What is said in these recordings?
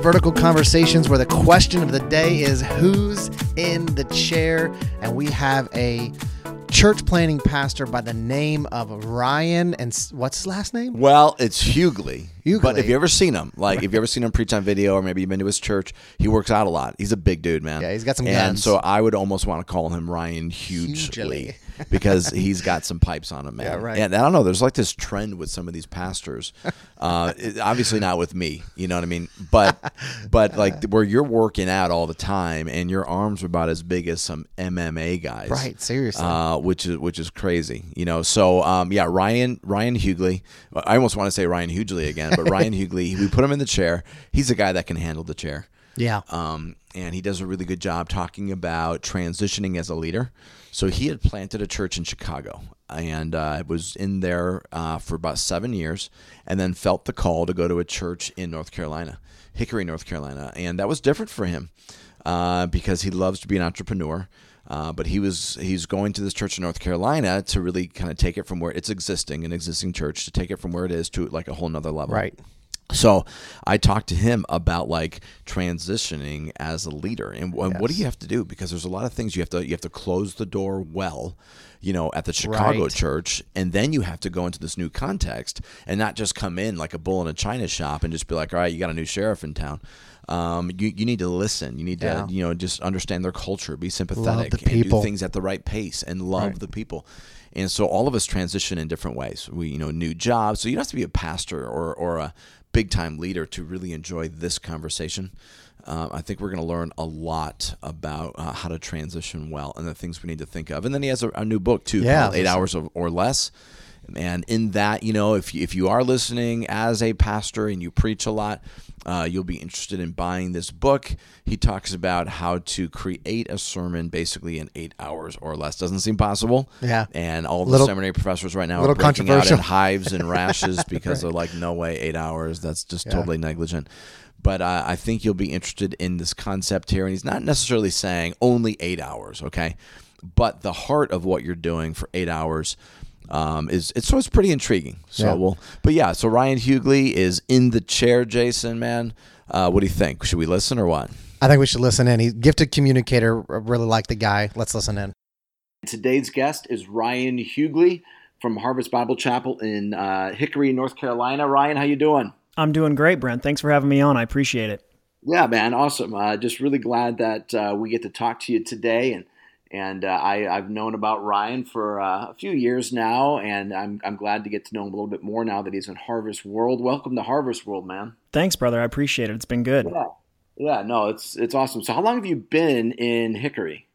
Vertical Conversations, where the question of the day is who's in the chair, and we have a church planting pastor by the name of Ryan, and what's his last name? Well, it's Hughley. Hughley. But if you ever seen him, if you ever seen him preach on video, or maybe you've been to his church, he works out a lot. He's a big dude, man. Yeah, he's got some and guns. so I would almost want to call him Ryan Hughley because he's got some pipes on him, man. Yeah, right. And I don't know, there's like this trend with some of these pastors. Obviously not with me, you know what I mean? But like where you're working out all the time and your arms are about as big as some MMA guys. Right, seriously. Which is crazy, you know. So Ryan Hughley. I almost want to say Ryan Hughley again, but Ryan Hughley. We put him in the chair. He's a guy that can handle the chair. Yeah. And he does a really good job talking about transitioning as a leader. So he had planted a church in Chicago and was in there for about 7 years, and then felt the call to go to a church in North Carolina, Hickory, North Carolina, and that was different for him because he loves to be an entrepreneur. But he's going to this church in North Carolina to really kind of take it from where it's an existing church, to take it from where it is to like a whole nother level. Right. So I talked to him about like transitioning as a leader and what do you have to do? Because there's a lot of things you have to close the door well, you know, at the Chicago church, and then you have to go into this new context and not just come in like a bull in a china shop and just be like, all right, you got a new sheriff in town. You need to listen. You need to, just understand their culture, be sympathetic, and do things at the right pace, and love the people. And so all of us transition in different ways. We, new jobs. So you don't have to be a pastor or a big time leader to really enjoy this conversation. I think we're going to learn a lot about how to transition well and the things we need to think of. And then he has a new book too, called 8 Hours or Less. And in that, if you are listening as a pastor and you preach a lot, you'll be interested in buying this book. He talks about how to create a sermon basically in 8 hours or less. Doesn't seem possible. Yeah. And all the seminary professors right now are breaking out in hives and rashes because they're like, no way, 8 hours. That's just totally negligent. But I think you'll be interested in this concept here. And he's not necessarily saying only 8 hours, okay? But the heart of what you're doing for 8 hours it's pretty intriguing. So so Ryan Hughley is in the chair, Jason, man. What do you think? Should we listen or what? I think we should listen in. He's a gifted communicator. I really like the guy. Let's listen in. Today's guest is Ryan Hughley from Harvest Bible Chapel in Hickory, North Carolina. Ryan, how you doing? I'm doing great, Brent. Thanks for having me on. I appreciate it. Yeah, man. Awesome. Just really glad that we get to talk to you today. And I've known about Ryan for a few years now, and I'm glad to get to know him a little bit more now that he's in Harvest World. Welcome to Harvest World, man. Thanks, brother. I appreciate it. It's been good. Yeah. No, it's awesome. So how long have you been in Hickory?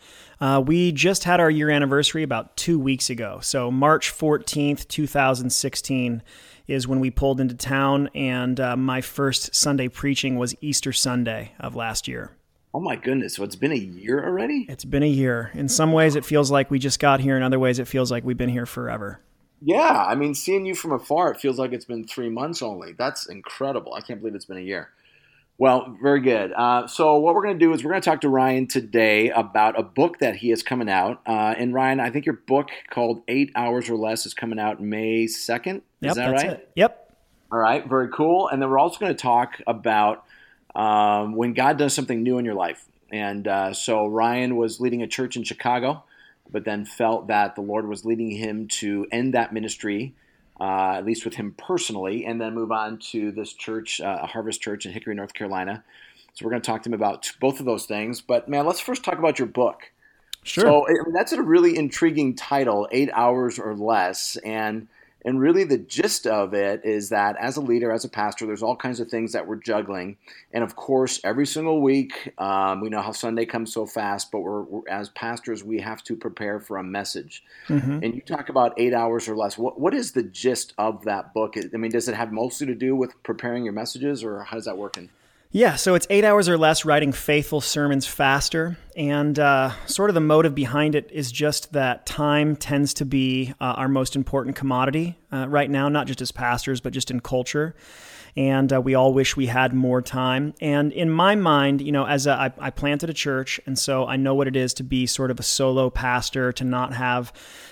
We just had our year anniversary about 2 weeks ago. So March 14th, 2016 is when we pulled into town, and my first Sunday preaching was Easter Sunday of last year. Oh my goodness. So it's been a year already? It's been a year. In some ways it feels like we just got here. In other ways it feels like we've been here forever. Yeah. I mean, seeing you from afar, it feels like it's been 3 months only. That's incredible. I can't believe it's been a year. Well, very good. So what we're going to do is we're going to talk to Ryan today about a book that he has coming out. And Ryan, I think your book called 8 Hours or Less is coming out May 2nd. Is that right? It. Yep. All right. Very cool. And then we're also going to talk about when God does something new in your life. And so Ryan was leading a church in Chicago, but then felt that the Lord was leading him to end that ministry, at least with him personally, and then move on to this church, a Harvest Church in Hickory, North Carolina. So we're going to talk to him about both of those things. But man, let's first talk about your book. Sure. So that's a really intriguing title, 8 Hours or Less. And really the gist of it is that as a leader, as a pastor, there's all kinds of things that we're juggling. And of course, every single week, we know how Sunday comes so fast, but we're as pastors, we have to prepare for a message. Mm-hmm. And you talk about 8 hours or less. What is the gist of that book? I mean, does it have mostly to do with preparing your messages, or how's that working? Yeah, so it's 8 hours or less, writing faithful sermons faster. And sort of the motive behind it is just that time tends to be our most important commodity right now, not just as pastors, but just in culture. And we all wish we had more time. And in my mind, I planted a church, and so I know what it is to be sort of a solo pastor, to not have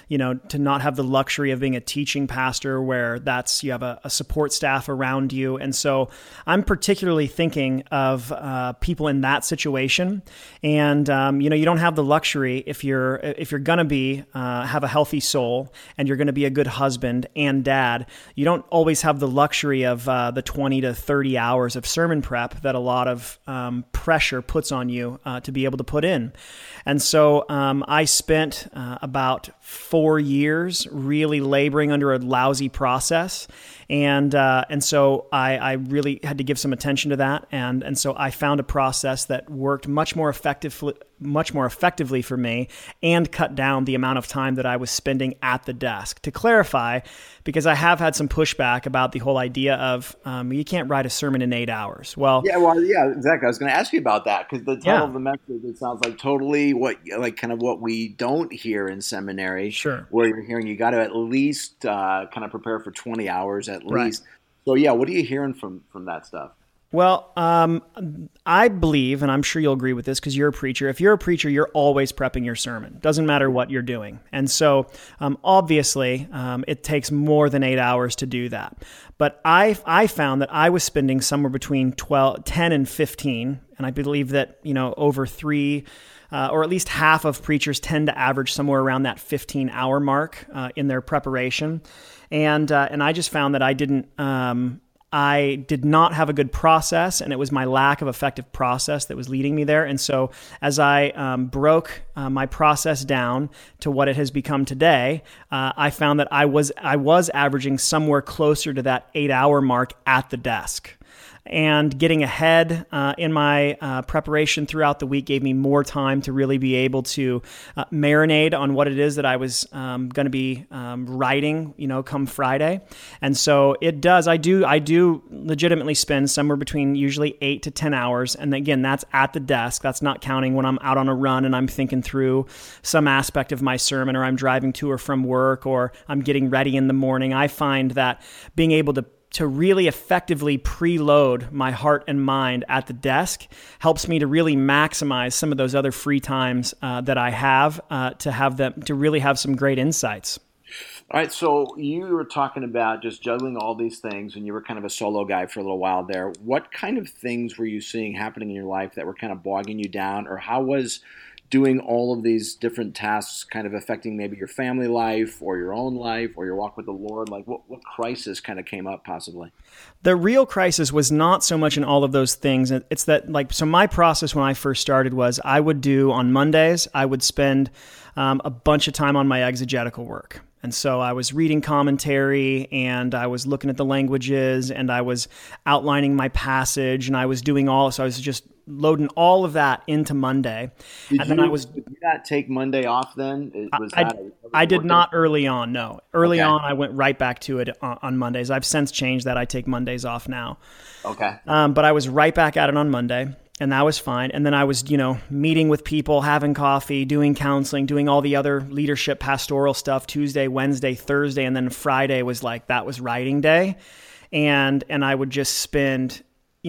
the luxury of being a teaching pastor where you have a support staff around you. And so I'm particularly thinking thinking of people in that situation. And you don't have the luxury if you're gonna be have a healthy soul and you're gonna be a good husband and dad. You don't always have the luxury of the 20 to 30 hours of sermon prep that a lot of pressure puts on you to be able to put in. And so I spent about 4 years really laboring under a lousy process. And so I really had to give some attention to that. And so I found a process that worked much more effectively for me and cut down the amount of time that I was spending at the desk. To clarify, because I have had some pushback about the whole idea of you can't write a sermon in 8 hours. Yeah, exactly. I was going to ask you about that because the title of the message, it sounds like totally what we don't hear in seminary. Sure. Where you're hearing you got to at least kind of prepare for 20 hours at Right. least. So yeah, what are you hearing from that stuff? Well, I believe, and I'm sure you'll agree with this because you're a preacher, if you're a preacher, you're always prepping your sermon. Doesn't matter what you're doing. And so obviously it takes more than 8 hours to do that. But I found that I was spending somewhere between 10 and 15, and I believe that, over 3 or at least half of preachers tend to average somewhere around that 15-hour mark in their preparation. And I just found that I did not have a good process, and it was my lack of effective process that was leading me there. And so as I broke my process down to what it has become today, I found that I was averaging somewhere closer to that 8-hour mark at the desk. And getting ahead in my preparation throughout the week gave me more time to really be able to marinate on what it is that I was going to be writing, come Friday. And so it does. I do legitimately spend somewhere between usually 8 to 10 hours. And again, that's at the desk. That's not counting when I'm out on a run and I'm thinking through some aspect of my sermon, or I'm driving to or from work, or I'm getting ready in the morning. I find that being able to really effectively preload my heart and mind at the desk helps me to really maximize some of those other free times that I have to really have some great insights. All right, so you were talking about just juggling all these things, and you were kind of a solo guy for a little while there. What kind of things were you seeing happening in your life that were kind of bogging you down, or how was doing all of these different tasks kind of affecting maybe your family life or your own life or your walk with the Lord? Like what crisis kind of came up possibly? The real crisis was not so much in all of those things. It's that so my process when I first started was I would do on Mondays, I would spend a bunch of time on my exegetical work. And so I was reading commentary, and I was looking at the languages, and I was outlining my passage, and I was doing so I was just loading all of that into Monday. Did you not take Monday off then? I did not early on, no. Early on, I went right back to it on Mondays. I've since changed that. I take Mondays off now. Okay. But I was right back at it on Monday. And that was fine. And then I was, meeting with people, having coffee, doing counseling, doing all the other leadership pastoral stuff Tuesday, Wednesday, Thursday. And then Friday was that was writing day. And I would just spend,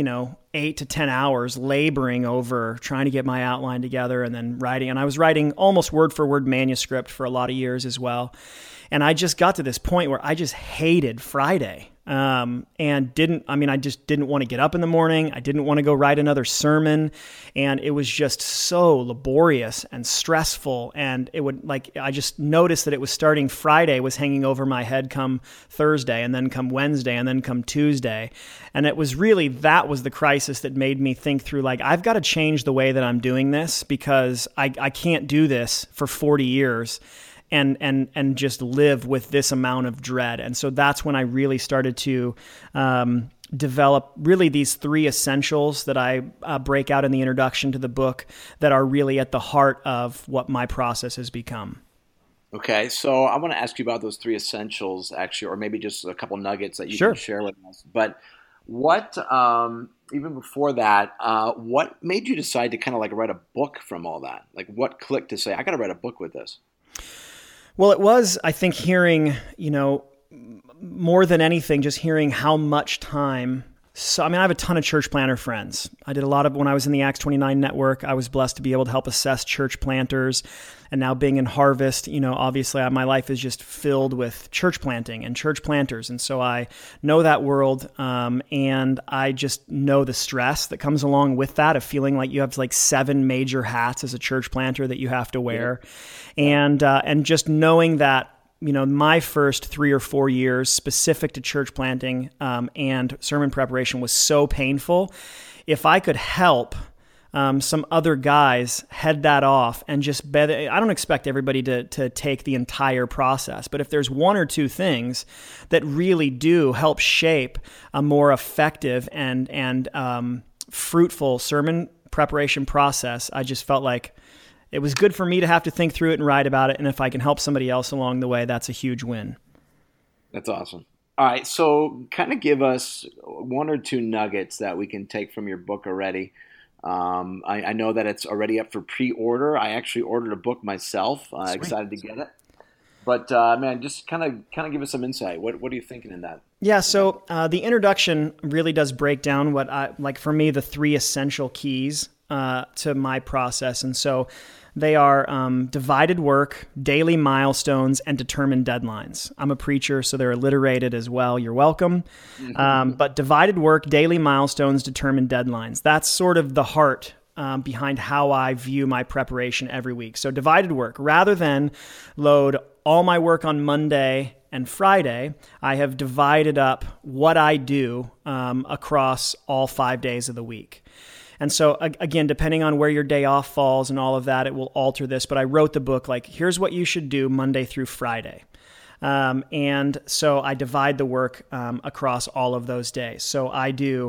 8 to 10 hours laboring over trying to get my outline together and then writing. And I was writing almost word for word manuscript for a lot of years as well. And I just got to this point where I just hated Friday. And I just didn't want to get up in the morning. I didn't want to go write another sermon. And it was just so laborious and stressful. And I just noticed that it was starting Friday was hanging over my head come Thursday, and then come Wednesday, and then come Tuesday. And it was really, that was the crisis that made me think through, I've got to change the way that I'm doing this, because I can't do this for 40 years. And just live with this amount of dread. And so that's when I really started to develop really these 3 essentials that I break out in the introduction to the book that are really at the heart of what my process has become. Okay, so I want to ask you about those 3 essentials, actually, or maybe just a couple nuggets that you Sure. can share with us. But what, even before that, what made you decide to kind of write a book from all that? What clicked to say, I got to write a book with this? Well, it was, I think, hearing, more than anything, just hearing how much time So, I have a ton of church planter friends. I did a lot of, when I was in the Acts 29 network, I was blessed to be able to help assess church planters. And now being in Harvest, obviously my life is just filled with church planting and church planters. And so I know that world. And I just know the stress that comes along with that, of feeling like you have like 7 major hats as a church planter that you have to wear. Yeah. And just knowing that, my first 3 or 4 years specific to church planting and sermon preparation was so painful. If I could help some other guys head that off and just I don't expect everybody to take the entire process, but if there's 1 or 2 things that really do help shape a more effective and fruitful sermon preparation process, I just felt like it was good for me to have to think through it and write about it. And if I can help somebody else along the way, that's a huge win. That's awesome. All right. So kind of give us 1 or 2 nuggets that we can take from your book already. I know that it's already up for pre-order. I actually ordered a book myself. Excited to get it. But man, just kind of give us some insight. What are you thinking in that? Yeah. So the introduction really does break down for me, the 3 essential keys to my process. And so they are divided work, daily milestones, and determined deadlines. I'm a preacher, so they're alliterated as well. You're welcome. But divided work, daily milestones, determined deadlines. That's sort of the heart behind how I view my preparation every week. So divided work, rather than load all my work on Monday and Friday, I have divided up what I do across all 5 days of the week. And so again, depending on where your day off falls and all of that, it will alter this. But I wrote the book like, here's what you should do Monday through Friday. And so I divide the work across all of those days. So I do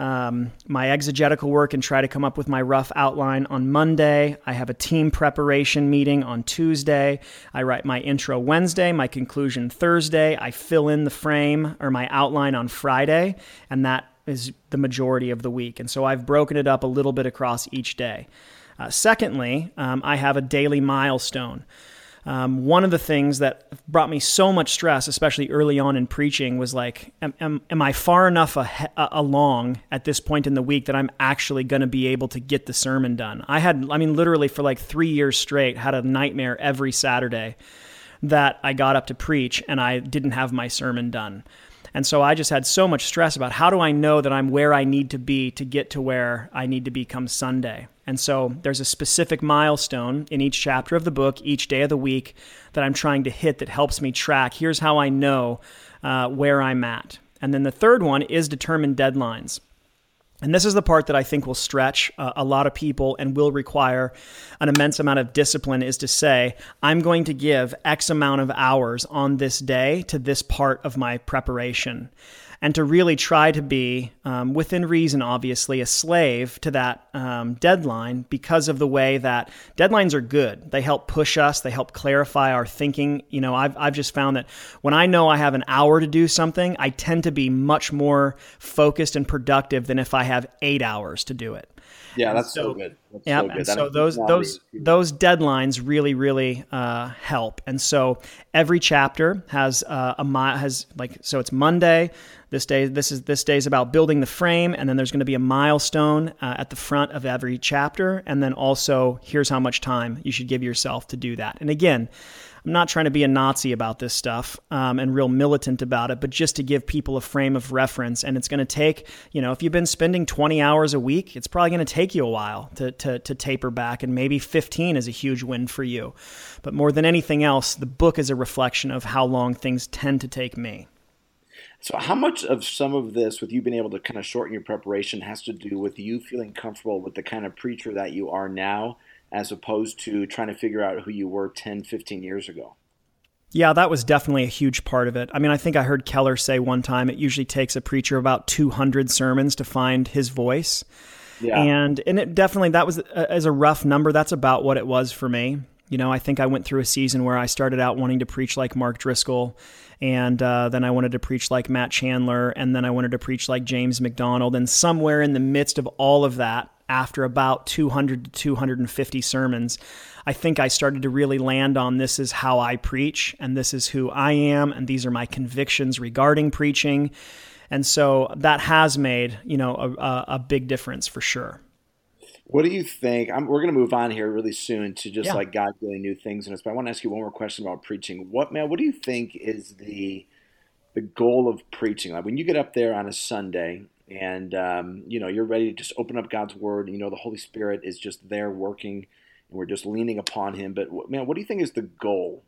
my exegetical work and try to come up with my rough outline on Monday. I have a team preparation meeting on Tuesday. I write my intro Wednesday, my conclusion Thursday. I fill in the frame or my outline on Friday, and that is the majority of the week. And so I've broken it up a little bit across each day. Secondly, I have a daily milestone. One of the things that brought me so much stress, especially early on in preaching, was like, am I far enough along at this point in the week that I'm actually going to be able to get the sermon done? Literally for like 3 years straight, had a nightmare every Saturday that I got up to preach and I didn't have my sermon done. And so I just had so much stress about how do I know that I'm where I need to be to get to where I need to be come Sunday. And so there's a specific milestone in each chapter of the book, each day of the week, that I'm trying to hit that helps me track. Here's how I know where I'm at. And then the third one is determined deadlines. And this is the part that I think will stretch a lot of people and will require an immense amount of discipline, is to say, I'm going to give X amount of hours on this day to this part of my preparation. And to really try to be, within reason, obviously, a slave to that deadline, because of the way that deadlines are good. They help push us. They help clarify our thinking. I've just found that when I know I have an hour to do something, I tend to be much more focused and productive than if I have 8 hours to do it. Yeah, that's so good. Yeah, and so those deadlines really, really help. And so every chapter has so it's Monday. This day's about building the frame, and then there's going to be a milestone at the front of every chapter, and then also here's how much time you should give yourself to do that. And again, I'm not trying to be a Nazi about this stuff and real militant about it, but just to give people a frame of reference. And it's going to take, if you've been spending 20 hours a week, it's probably going to take you a while to taper back, and maybe 15 is a huge win for you. But more than anything else, the book is a reflection of how long things tend to take me. So how much of some of this, with you being able to kind of shorten your preparation, has to do with you feeling comfortable with the kind of preacher that you are now, as opposed to trying to figure out who you were 10, 15 years ago? Yeah, that was definitely a huge part of it. I think I heard Keller say one time it usually takes a preacher about 200 sermons to find his voice. Yeah. And it definitely, that was, as a rough number, that's about what it was for me. I think I went through a season where I started out wanting to preach like Mark Driscoll, and then I wanted to preach like Matt Chandler, and then I wanted to preach like James McDonald. And somewhere in the midst of all of that, after about 200 to 250 sermons, I think I started to really land on, this is how I preach, and this is who I am, and these are my convictions regarding preaching. And so that has made, a big difference for sure. What do you think? We're going to move on here really soon to just Yeah. like God doing new things in us. But I want to ask you one more question about preaching. What do you think is the goal of preaching? Like when you get up there on a Sunday and you're ready to just open up God's Word, and the Holy Spirit is just there working, and we're just leaning upon Him. But what do you think is the goal?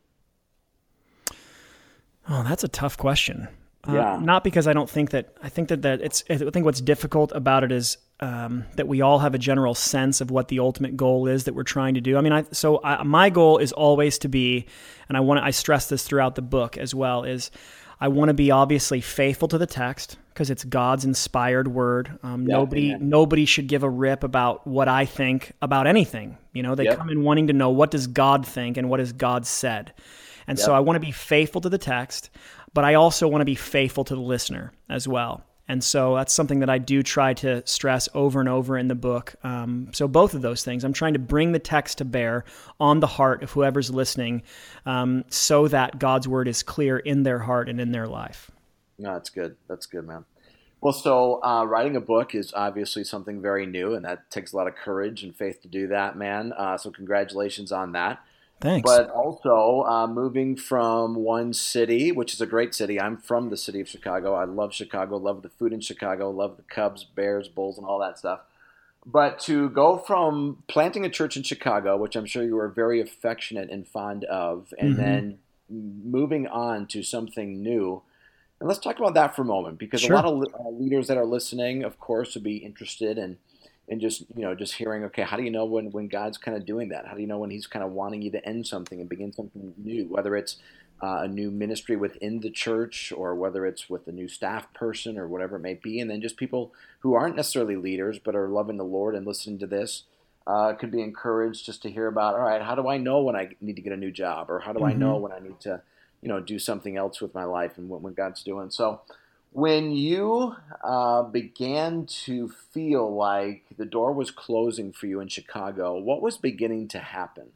Oh, that's a tough question. Yeah. Not because I think what's difficult about it is that we all have a general sense of what the ultimate goal is that we're trying to do. I mean, my goal is always to be, and I stress this throughout the book as well, is I want to be obviously faithful to the text because it's God's inspired word. Nobody should give a rip about what I think about anything. They come in wanting to know, what does God think and what has God said? And so I want to be faithful to the text, but I also want to be faithful to the listener as well. And so that's something that I do try to stress over and over in the book. So both of those things, I'm trying to bring the text to bear on the heart of whoever's listening, so that God's word is clear in their heart and in their life. No, that's good. That's good, man. Well, so writing a book is obviously something very new, and that takes a lot of courage and faith to do that, man. So congratulations on that. Thanks. But also moving from one city, which is a great city. I'm from the city of Chicago. I love Chicago, love the food in Chicago, love the Cubs, Bears, Bulls, and all that stuff. But to go from planting a church in Chicago, which I'm sure you were very affectionate and fond of, and then moving on to something new. And let's talk about that for a moment, because Sure. a lot of leaders that are listening, of course, would be interested in just hearing, okay, how do you know when God's kind of doing that? How do you know when He's kind of wanting you to end something and begin something new, whether it's a new ministry within the church or whether it's with a new staff person or whatever it may be. And then just people who aren't necessarily leaders but are loving the Lord and listening to this could be encouraged just to hear about, all right, how do I know when I need to get a new job, or how do I know when I need to do something else with my life and when God's doing. So when you began to feel like the door was closing for you in Chicago, what was beginning to happen?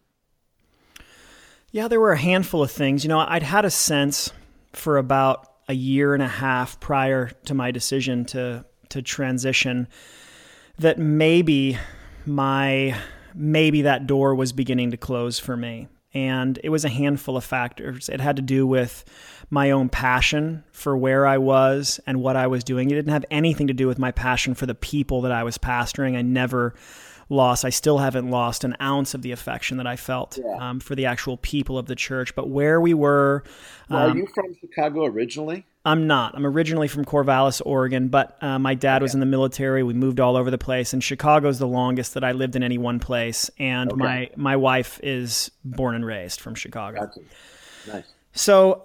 Yeah, there were a handful of things. I'd had a sense for about a year and a half prior to my decision to transition that maybe that door was beginning to close for me. And it was a handful of factors. It had to do with my own passion for where I was and what I was doing. It didn't have anything to do with my passion for the people that I was pastoring. I still haven't lost an ounce of the affection that I felt for the actual people of the church. But where we were... Are you from Chicago originally? I'm not. I'm originally from Corvallis, Oregon, but my dad was in the military. We moved all over the place, and Chicago's the longest that I lived in any one place. And my wife is born and raised from Chicago. Gotcha. Nice. So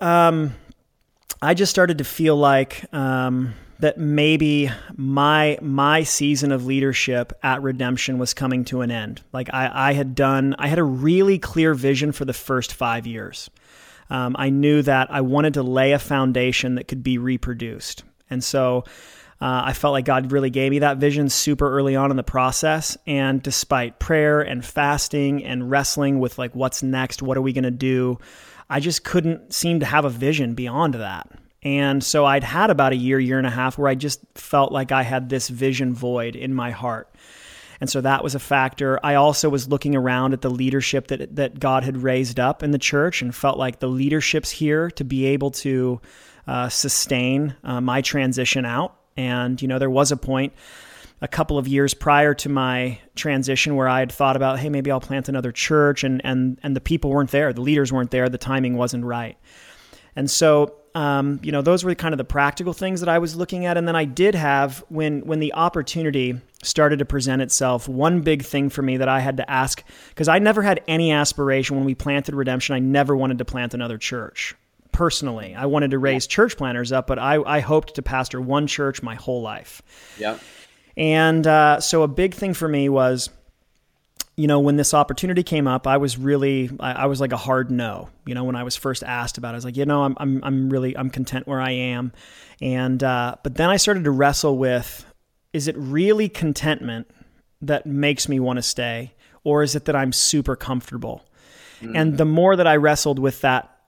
I just started to feel like that maybe my season of leadership at Redemption was coming to an end. Like I had a really clear vision for the first 5 years. I knew that I wanted to lay a foundation that could be reproduced. And so I felt like God really gave me that vision super early on in the process. And despite prayer and fasting and wrestling with like, what's next? What are we going to do? I just couldn't seem to have a vision beyond that. And so I'd had about a year and a half where I just felt like I had this vision void in my heart. And so that was a factor. I also was looking around at the leadership that God had raised up in the church and felt like the leadership's here to be able to sustain my transition out. And, there was a point a couple of years prior to my transition where I had thought about, hey, maybe I'll plant another church, and the people weren't there. The leaders weren't there. The timing wasn't right. And so, those were kind of the practical things that I was looking at. And then I did have, when the opportunity started to present itself, one big thing for me that I had to ask, because I never had any aspiration when we planted Redemption. I never wanted to plant another church. Personally, I wanted to raise church planters up, but I hoped to pastor one church my whole life. Yeah. And so a big thing for me was, when this opportunity came up, I was like a hard no. When I was first asked about it, I was like, I'm content where I am. And but then I started to wrestle with, is it really contentment that makes me want to stay, or is it that I'm super comfortable? And the more that I wrestled with that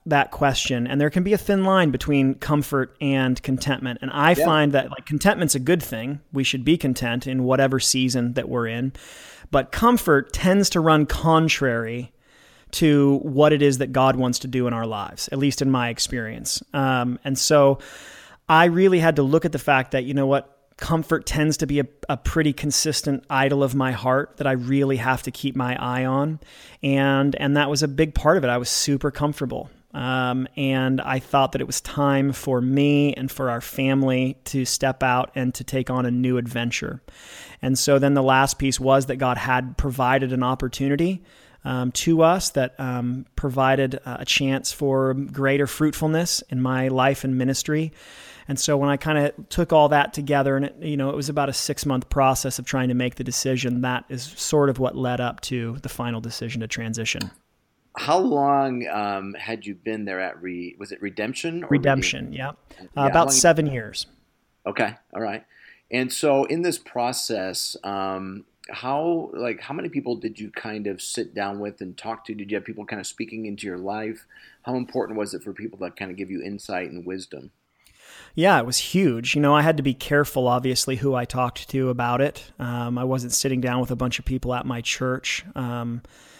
that question, and there can be a thin line between comfort and contentment. And I find that like contentment's a good thing. We should be content in whatever season that we're in. But comfort tends to run contrary to what it is that God wants to do in our lives, at least in my experience. And so I really had to look at the fact that, you know what, comfort tends to be a pretty consistent idol of my heart that I really have to keep my eye on. And that was a big part of it. I was super comfortable. And I thought that it was time for me and for our family to step out and to take on a new adventure. And so then the last piece was that God had provided an opportunity to us that provided a chance for greater fruitfulness in my life and ministry. And so when I kind of took all that together, and it was about a 6-month process of trying to make the decision, that is sort of what led up to the final decision to transition. How long had you been there at was it Redemption? Redemption, yeah. About 7 years. Okay, all right. And so in this process, how many people did you kind of sit down with and talk to? Did you have people kind of speaking into your life? How important was it for people to kind of give you insight and wisdom? Yeah, it was huge. I had to be careful, obviously, who I talked to about it. I wasn't sitting down with a bunch of people at my church, but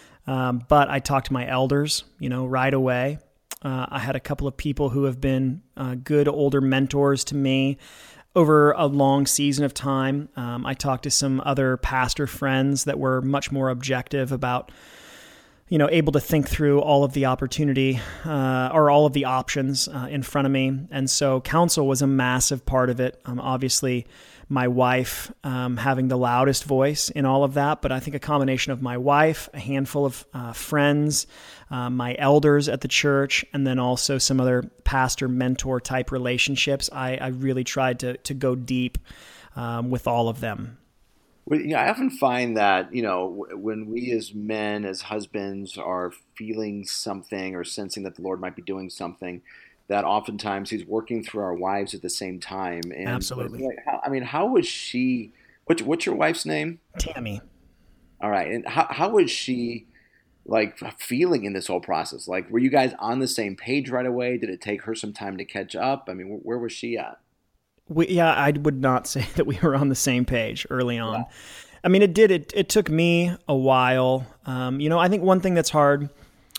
I talked to my elders, right away. I had a couple of people who have been good older mentors to me over a long season of time. I talked to some other pastor friends that were much more objective about able to think through all of the opportunity or all of the options in front of me. And so counsel was a massive part of it. Obviously, my wife having the loudest voice in all of that, but I think a combination of my wife, a handful of friends, my elders at the church, and then also some other pastor mentor type relationships. I really tried to go deep with all of them. Well, I often find that, when we as men, as husbands, are feeling something or sensing that the Lord might be doing something, that oftentimes He's working through our wives at the same time. And absolutely. How was she? What's your wife's name? Tammy. All right. And how was she feeling in this whole process? Were you guys on the same page right away? Did it take her some time to catch up? Where was she at? I would not say that we were on the same page early on. Yeah. It took me a while. I think one thing that's hard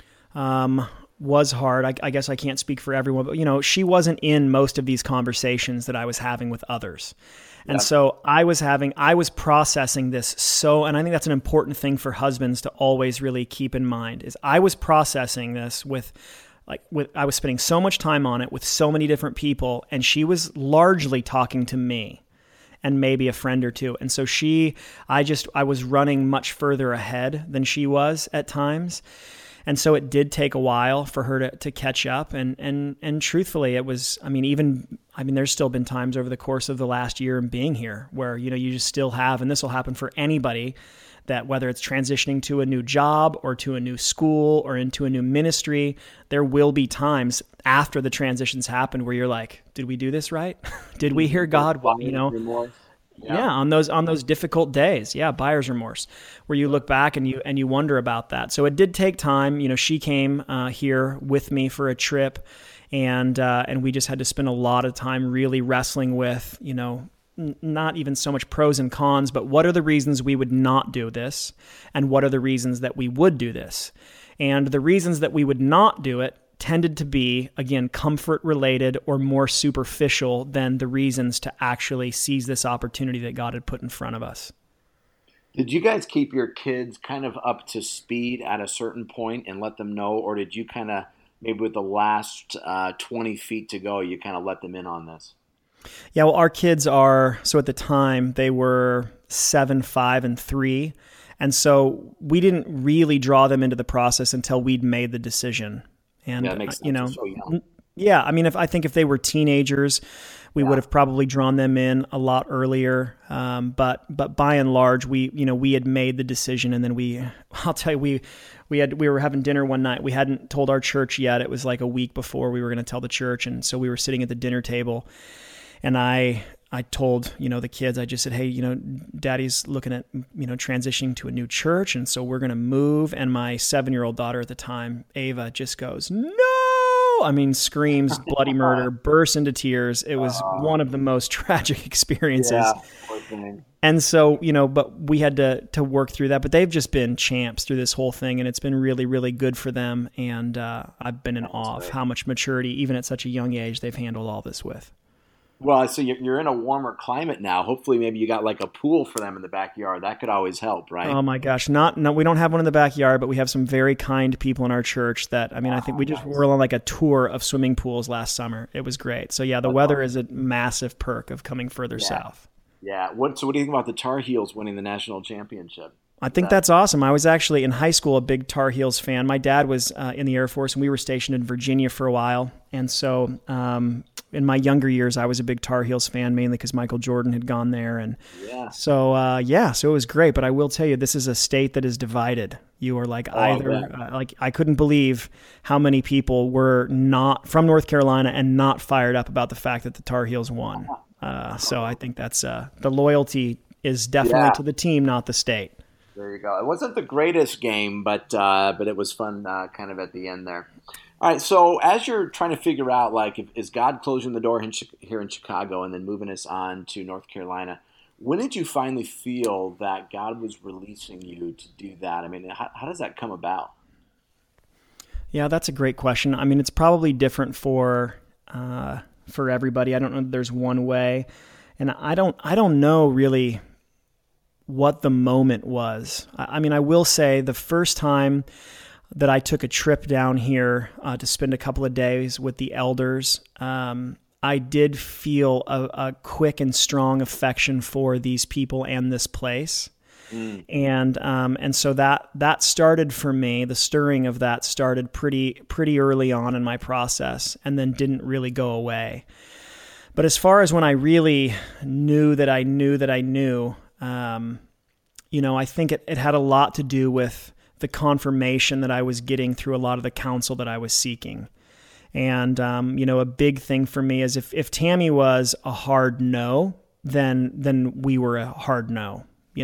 was hard. I guess I can't speak for everyone, but she wasn't in most of these conversations that I was having with others. And so I was processing this. And I think that's an important thing for husbands to always really keep in mind is I was processing this I was spending so much time on it with so many different people, and she was largely talking to me and maybe a friend or two. And so I was running much further ahead than she was at times. And so it did take a while for her to catch up. And truthfully, it was, there's still been times over the course of the last year and being here where, you just still have, and this will happen for anybody, that whether it's transitioning to a new job or to a new school or into a new ministry, there will be times after the transitions happen where you're like, did we do this right? Did we hear God? Yeah, on those difficult days. Yeah, buyer's remorse, where you look back and you wonder about that. So it did take time. She came here with me for a trip, and we just had to spend a lot of time really wrestling with, not even so much pros and cons, but what are the reasons we would not do this? And what are the reasons that we would do this? And the reasons that we would not do it tended to be, again, comfort related or more superficial than the reasons to actually seize this opportunity that God had put in front of us. Did you guys keep your kids kind of up to speed at a certain point and let them know, or did you kind of, maybe with the last 20 feet to go, you kind of let them in on this? Yeah, well, our kids so at the time, they were 7, 5, and 3. And so we didn't really draw them into the process until we'd made the decision. And, that makes sense. If they were teenagers, we would have probably drawn them in a lot earlier. But by and large, we had made the decision, and then I'll tell you, we were having dinner one night. We hadn't told our church yet. It was like a week before we were going to tell the church. And so we were sitting at the dinner table, and I told, the kids, I just said, hey, Daddy's looking at, transitioning to a new church. And so we're going to move. And my 7-year-old daughter at the time, Ava, just goes, no. no, I mean, screams, bloody murder, burst into tears. It was one of the most tragic experiences. Yeah, poor thing. And so, but we had to work through that. But they've just been champs through this whole thing, and it's been really, really good for them. And I've been in awe of how much maturity, even at such a young age, they've handled all this with. Well, so you're in a warmer climate now. Hopefully, maybe you got like a pool for them in the backyard. That could always help, right? Oh my gosh, no, we don't have one in the backyard, but we have some very kind people in our church that, I think we just were on like a tour of swimming pools last summer. It was great. So yeah, the weather is a massive perk of coming further south. Yeah. So what do you think about the Tar Heels winning the national championship? I think that's awesome. I was actually in high school a big Tar Heels fan. My dad was in the Air Force, and we were stationed in Virginia for a while. And so in my younger years, I was a big Tar Heels fan, mainly because Michael Jordan had gone there. And so it was great. But I will tell you, this is a state that is divided. You are like I couldn't believe how many people were not from North Carolina and not fired up about the fact that the Tar Heels won. So I think that's the loyalty is definitely to the team, not the state. There you go. It wasn't the greatest game, but it was fun kind of at the end there. All right, so as you're trying to figure out, like, is God closing the door here in Chicago and then moving us on to North Carolina, when did you finally feel that God was releasing you to do that? I mean, how does that come about? Yeah, that's a great question. I mean, it's probably different for everybody. I don't know if there's one way, and I don't know really what the moment was. I mean, I will say the first time that I took a trip down here to spend a couple of days with the elders, I did feel a quick and strong affection for these people and this place. And so that started for me. The stirring of that started pretty early on in my process, and then didn't really go away. But as far as when I really knew that I knew, I think it had a lot to do with the confirmation that I was getting through a lot of the counsel that I was seeking. And, a big thing for me is if Tammy was a hard no, then we were a hard no.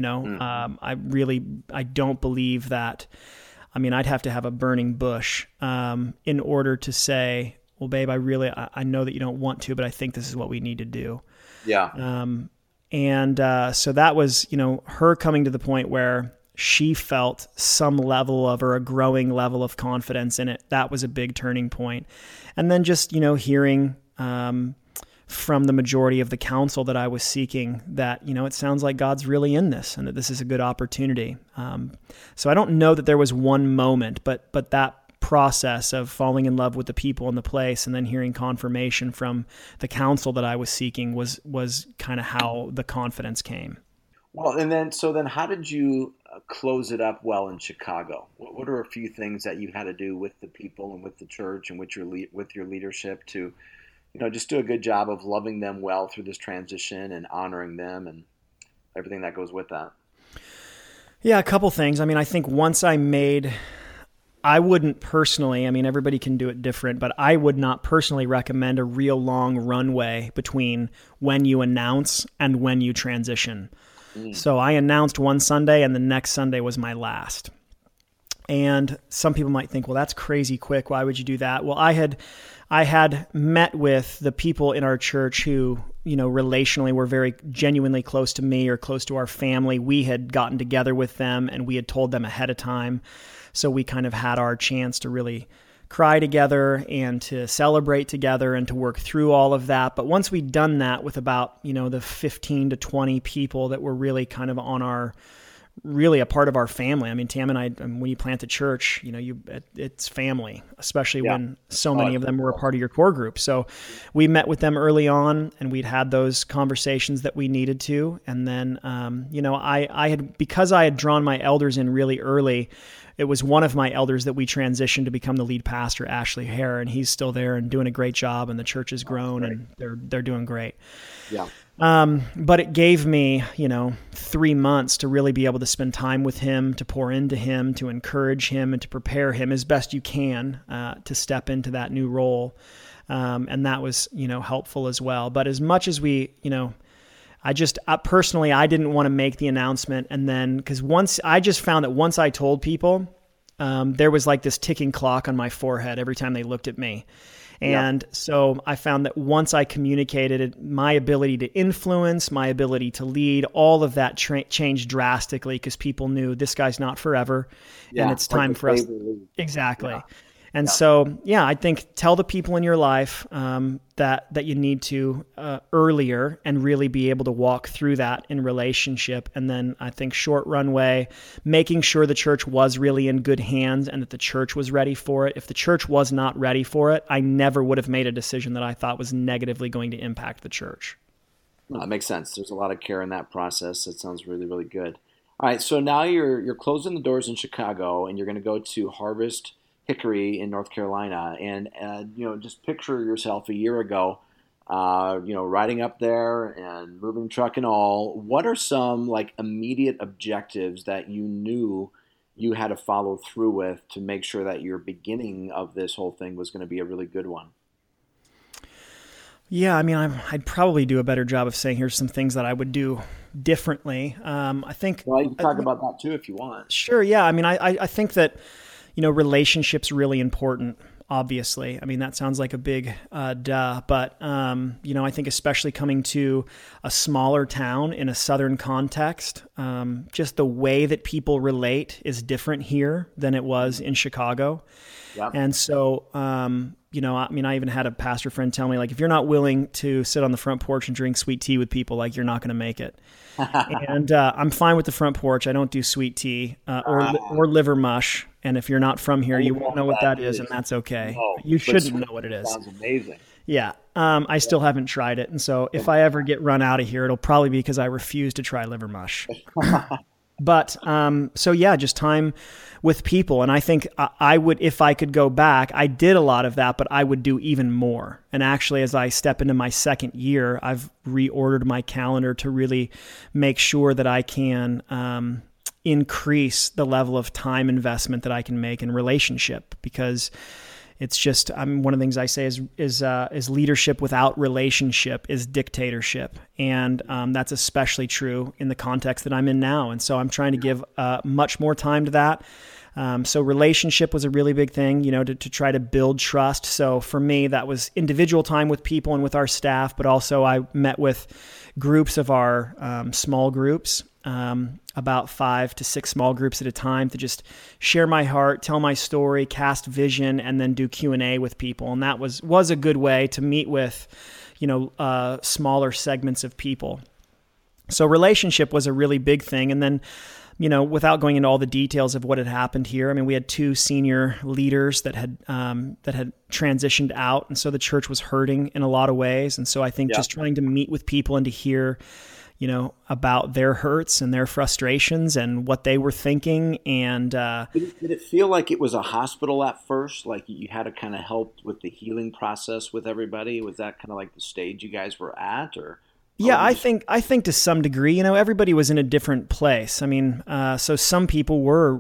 I don't believe that. I mean, I'd have to have a burning bush in order to say, well, babe, I know that you don't want to, but I think this is what we need to do. Yeah. So that was, her coming to the point where she felt some level of, or a growing level of confidence in it. That was a big turning point. And then just, hearing from the majority of the counsel that I was seeking that, it sounds like God's really in this and that this is a good opportunity. So I don't know that there was one moment, but that process of falling in love with the people in the place and then hearing confirmation from the counsel that I was seeking was kind of how the confidence came. Well, and then how did you close it up well in Chicago? What are a few things that you had to do with the people and with the church and with your leadership to, just do a good job of loving them well through this transition and honoring them and everything that goes with that? Yeah, a couple things. I mean, I think once I wouldn't personally, I mean, everybody can do it different, but I would not personally recommend a real long runway between when you announce and when you transition. So I announced one Sunday and the next Sunday was my last. And some people might think, well, that's crazy quick. Why would you do that? Well, I had met with the people in our church who, relationally were very genuinely close to me or close to our family. We had gotten together with them and we had told them ahead of time. So we kind of had our chance to really cry together and to celebrate together and to work through all of that. But once we'd done that with about, the 15 to 20 people that were really kind of really a part of our family. I mean, Tam and I, when you plant a church, it's family, especially when so many of them were a part of your core group. So we met with them early on and we'd had those conversations that we needed to. And then, because I had drawn my elders in really early, it was one of my elders that we transitioned to become the lead pastor, Ashley Hare, and he's still there and doing a great job, and the church has grown and they're doing great. Yeah. But it gave me, 3 months to really be able to spend time with him, to pour into him, to encourage him, and to prepare him as best you can to step into that new role. And that was, helpful as well. But as much as we, personally, I didn't want to make the announcement. And then, because once I just found that once I told people, there was like this ticking clock on my forehead every time they looked at me. And so I found that once I communicated it, my ability to influence, my ability to lead, all of that changed drastically because people knew this guy's not forever and it's time for us. Exactly. Yeah. And so, I think tell the people in your life that you need to earlier and really be able to walk through that in relationship. And then I think short runway, making sure the church was really in good hands and that the church was ready for it. If the church was not ready for it, I never would have made a decision that I thought was negatively going to impact the church. Well, that makes sense. There's a lot of care in that process. That sounds really, really good. All right, so now you're closing the doors in Chicago and you're going to go to Harvest Hickory in North Carolina, and just picture yourself a year ago, riding up there and moving truck and all. What are some like immediate objectives that you knew you had to follow through with to make sure that your beginning of this whole thing was going to be a really good one? Yeah, I mean, I'd probably do a better job of saying here's some things that I would do differently. I think. Well, you can talk about that too if you want. Sure. Yeah. I mean, I think that. Relationships really important, obviously. I mean, that sounds like a big duh, but, I think especially coming to a smaller town in a Southern context, just the way that people relate is different here than it was in Chicago. Yep. And so, I even had a pastor friend tell me, like, if you're not willing to sit on the front porch and drink sweet tea with people, like, you're not going to make it. And I'm fine with the front porch. I don't do sweet tea or liver mush. And if you're not from here, you won't know what that is, and that's okay. No, you shouldn't know what it is. Sounds amazing. Yeah. I still haven't tried it. And so if I ever get run out of here, it'll probably be because I refuse to try liver mush. But just time with people. And I think I would, if I could go back, I did a lot of that, but I would do even more. And actually, as I step into my second year, I've reordered my calendar to really make sure that I can increase the level of time investment that I can make in relationship, because it's just, one of the things I say is leadership without relationship is dictatorship. And that's especially true in the context that I'm in now. And so I'm trying to give much more time to that. So relationship was a really big thing, to try to build trust. So for me, that was individual time with people and with our staff, but also I met with groups of our small groups, about 5 to 6 small groups at a time, to just share my heart, tell my story, cast vision, and then do Q&A with people. And that was a good way to meet with, smaller segments of people. So relationship was a really big thing. And then, without going into all the details of what had happened here, I mean, we had 2 senior leaders that had transitioned out. And so the church was hurting in a lot of ways. And so I think just trying to meet with people and to hear, about their hurts and their frustrations and what they were thinking. And did it feel like it was a hospital at first? Like you had to kind of help with the healing process with everybody? Was that kind of like the stage you guys were at, or? Yeah, I think to some degree, everybody was in a different place. I mean, so some people were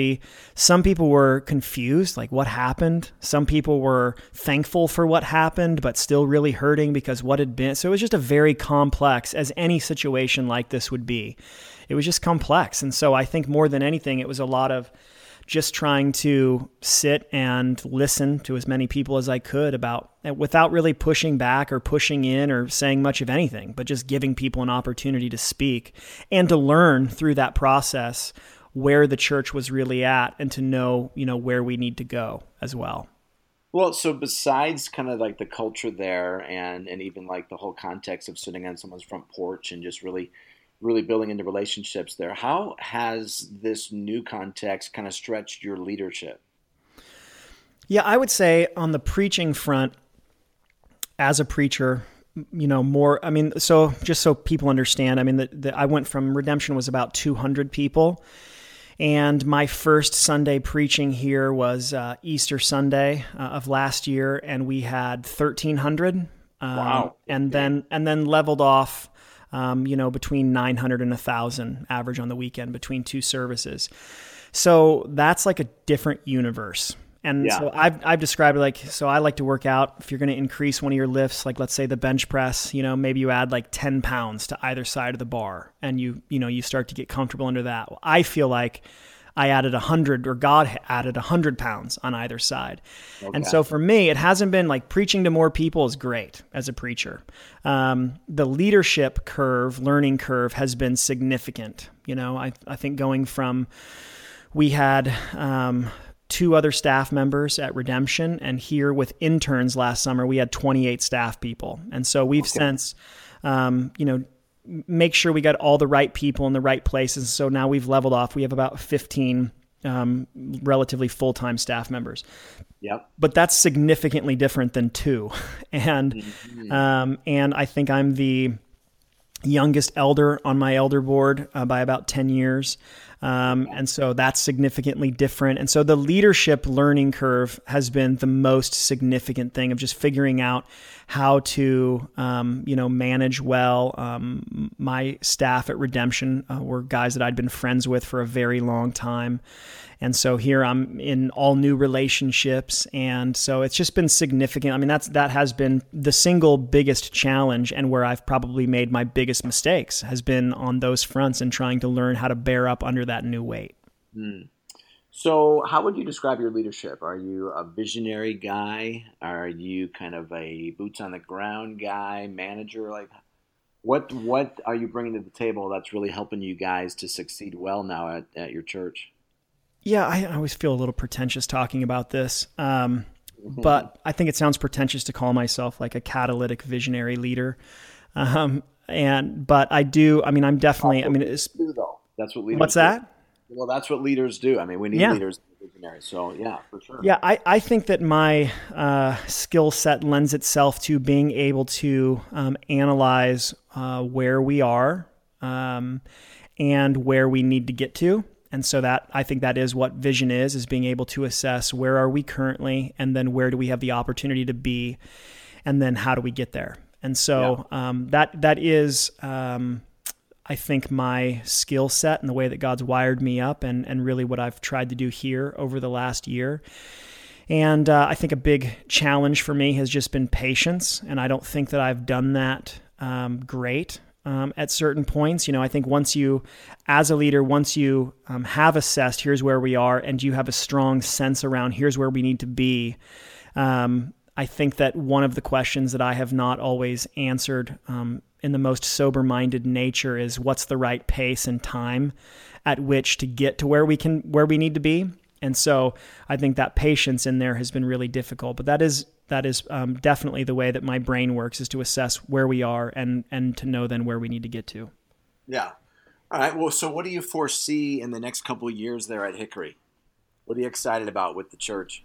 confused, like what happened. Some people were thankful for what happened, but still really hurting because what had been. So it was just a very complex, as any situation like this would be. It was just complex. And so I think more than anything, it was a lot of just trying to sit and listen to as many people as I could without really pushing back or pushing in or saying much of anything, but just giving people an opportunity to speak and to learn through that process where the church was really at and to know, where we need to go as well. Well, so besides kind of like the culture there and even like the whole context of sitting on someone's front porch and just really building into relationships there, how has this new context kind of stretched your leadership? Yeah, I would say on the preaching front, as a preacher, more, so just so people understand, I went from Redemption was about 200 people. And my first Sunday preaching here was Easter Sunday of last year, and we had 1,300. Wow. And then leveled off, between 900 and 1,000 average on the weekend between 2 services. So that's like a different universe. And so I've described it like, so I like to work out. If you're going to increase one of your lifts, like let's say the bench press, maybe you add like 10 pounds to either side of the bar and you start to get comfortable under that. Well, I feel like I added 100, or God added 100 pounds on either side. Okay. And so for me, it hasn't been like preaching to more people is great as a preacher. The leadership curve, learning curve has been significant. I think going from, we had 2 other staff members at Redemption, and here with interns last summer, we had 28 staff people. And so we've since, make sure we got all the right people in the right places. So now we've leveled off. We have about 15 relatively full-time staff members. Yep. But that's significantly different than 2. And I think I'm the youngest elder on my elder board by about 10 years. And so that's significantly different. And so the leadership learning curve has been the most significant thing of just figuring out how to, manage well. My staff at Redemption were guys that I'd been friends with for a very long time. And so here I'm in all new relationships. And so it's just been significant. I mean, that has been the single biggest challenge, and where I've probably made my biggest mistakes has been on those fronts and trying to learn how to bear up under that new weight. So how would you describe your leadership? Are you a visionary guy? Are you kind of a boots on the ground guy, manager? Like, what are you bringing to the table that's really helping you guys to succeed well now at your church? Yeah, I always feel a little pretentious talking about this, but I think it sounds pretentious to call myself like a catalytic visionary leader. But I do. I mean, I'm definitely. That's what leaders. What's that? Well, that's what leaders do. I mean, we need leaders and visionaries. So yeah, for sure. Yeah, I think that my skill set lends itself to being able to analyze where we are and where we need to get to. And so I think that is what vision is being able to assess where are we currently, and then where do we have the opportunity to be, and then how do we get there. And so that is, I think, my skill set and the way that God's wired me up, and really what I've tried to do here over the last year. And I think a big challenge for me has just been patience, and I don't think that I've done that great. At certain points, I think once you, as a leader, have assessed here's where we are, and you have a strong sense around here's where we need to be, I think that one of the questions that I have not always answered in the most sober-minded nature is what's the right pace and time at which to get to where we need to be. And so I think that patience in there has been really difficult, but that is definitely the way that my brain works, is to assess where we are and to know then where we need to get to. Yeah. All right. Well, so what do you foresee in the next couple of years there at Hickory? What are you excited about with the church?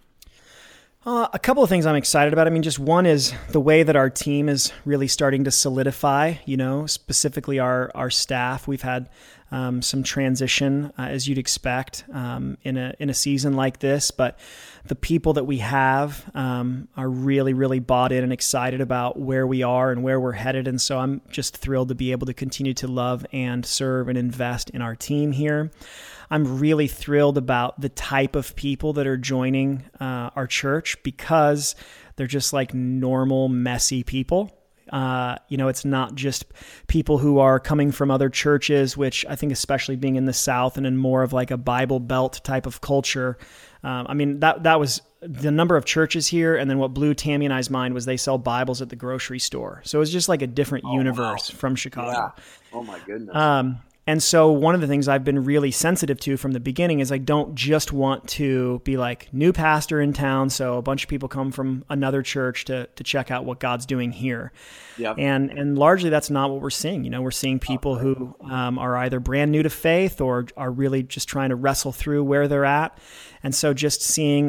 A couple of things I'm excited about. I mean, just one is the way that our team is really starting to solidify, specifically our staff. We've had some transition, as you'd expect, in a season like this, but the people that we have are really, really bought in and excited about where we are and where we're headed. And so I'm just thrilled to be able to continue to love and serve and invest in our team here. I'm really thrilled about the type of people that are joining our church, because they're just like normal, messy people. It's not just people who are coming from other churches, which I think, especially being in the South and in more of like a Bible Belt type of culture. That was the number of churches here. And then what blew Tammy and I's mind was they sell Bibles at the grocery store. So it was just like a different universe from Chicago. Yeah. Oh my goodness. And so one of the things I've been really sensitive to from the beginning is I don't just want to be like new pastor in town, so a bunch of people come from another church to check out what God's doing here. Yep. And largely that's not what we're seeing. We're seeing people who are either brand new to faith or are really just trying to wrestle through where they're at. And so just seeing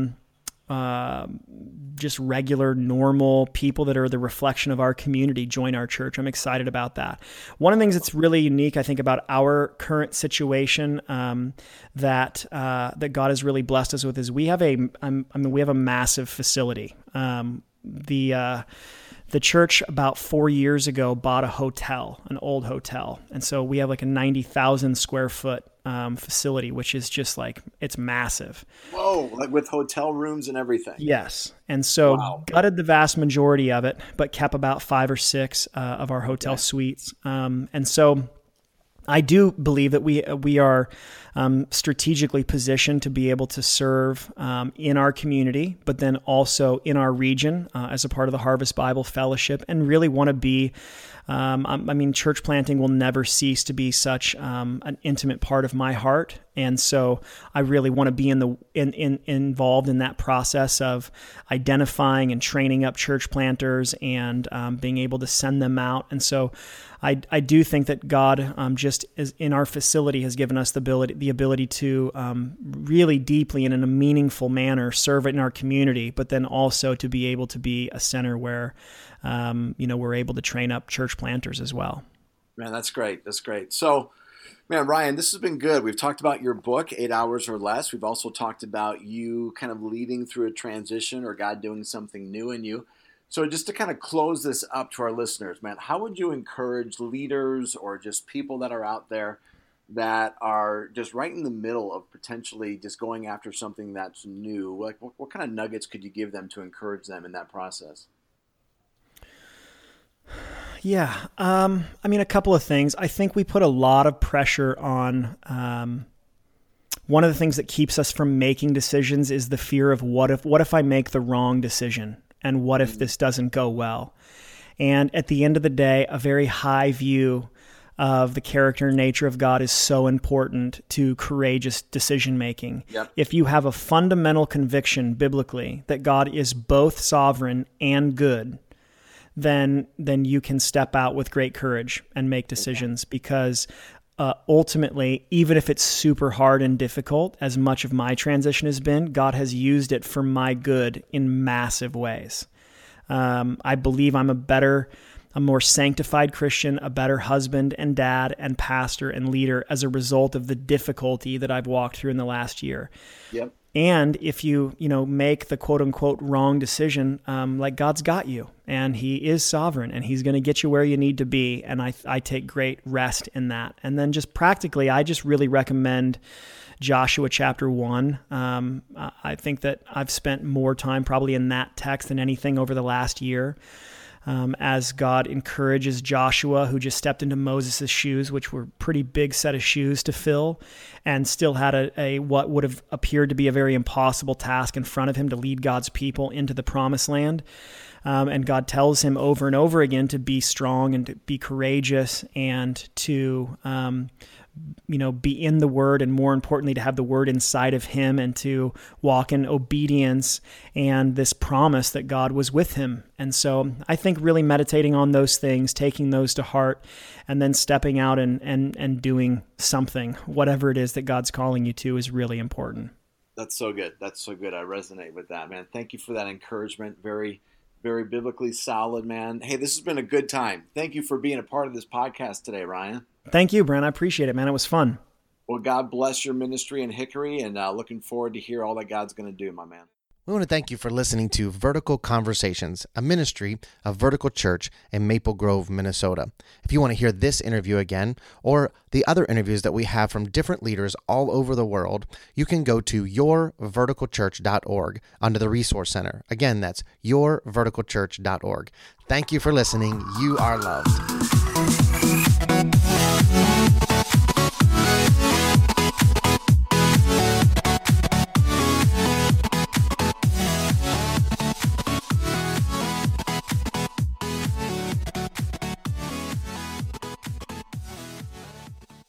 just regular, normal people that are the reflection of our community join our church. I'm excited about that. One of the things that's really unique, I think, about our current situation that God has really blessed us with is we have a massive facility. The church about 4 years ago bought a hotel, an old hotel. And so we have like a 90,000 square foot facility, which is just like, it's massive. Whoa, like with hotel rooms and everything. Yes. And so gutted the vast majority of it, but kept about 5 or 6 of our hotel suites. And so I do believe that we are strategically positioned to be able to serve in our community, but then also in our region as a part of the Harvest Bible Fellowship, and really want to be. Church planting will never cease to be such an intimate part of my heart, and so I really want to be involved in that process of identifying and training up church planters and being able to send them out. And so I do think that God just is in our facility has given us the ability to really deeply and in a meaningful manner serve in our community, but then also to be able to be a center where we're able to train up church planters as well. Man, that's great. That's great. So, man, Ryan, this has been good. We've talked about your book, 8 Hours or Less. We've also talked about you kind of leading through a transition or God doing something new in you. So just to kind of close this up to our listeners, man, how would you encourage leaders or just people that are out there that are just right in the middle of potentially just going after something that's new? Like, what kind of nuggets could you give them to encourage them in that process? Yeah. A couple of things. I think we put a lot of pressure on, one of the things that keeps us from making decisions is the fear of what if I make the wrong decision, and what if this doesn't go well? And at the end of the day, a very high view of the character and nature of God is so important to courageous decision making. Yep. If you have a fundamental conviction biblically that God is both sovereign and good, then you can step out with great courage and make decisions, because ultimately, even if it's super hard and difficult, as much of my transition has been, God has used it for my good in massive ways. I believe I'm a more sanctified Christian, a better husband and dad and pastor and leader as a result of the difficulty that I've walked through in the last year. Yep. And if you make the quote unquote wrong decision, like God's got you, and He is sovereign, and He's going to get you where you need to be. And I take great rest in that. And then just practically, I just really recommend Joshua chapter 1. I think that I've spent more time probably in that text than anything over the last year. As God encourages Joshua, who just stepped into Moses' shoes, which were a pretty big set of shoes to fill, and still had a what would have appeared to be a very impossible task in front of him to lead God's people into the promised land. And God tells him over and over again to be strong and to be courageous and to be in the Word, and more importantly, to have the Word inside of him and to walk in obedience and this promise that God was with him. And so I think really meditating on those things, taking those to heart, and then stepping out and doing something, whatever it is that God's calling you to, is really important. That's so good. That's so good. I resonate with that, man. Thank you for that encouragement. Very, very biblically solid, man. Hey, this has been a good time. Thank you for being a part of this podcast today, Ryan. Thank you, Brent. I appreciate it, man. It was fun. Well, God bless your ministry in Hickory, and looking forward to hear all that God's going to do, my man. We want to thank you for listening to Vertical Conversations, a ministry of Vertical Church in Maple Grove, Minnesota. If you want to hear this interview again, or the other interviews that we have from different leaders all over the world, you can go to yourverticalchurch.org under the Resource Center. Again, that's yourverticalchurch.org. Thank you for listening. You are loved.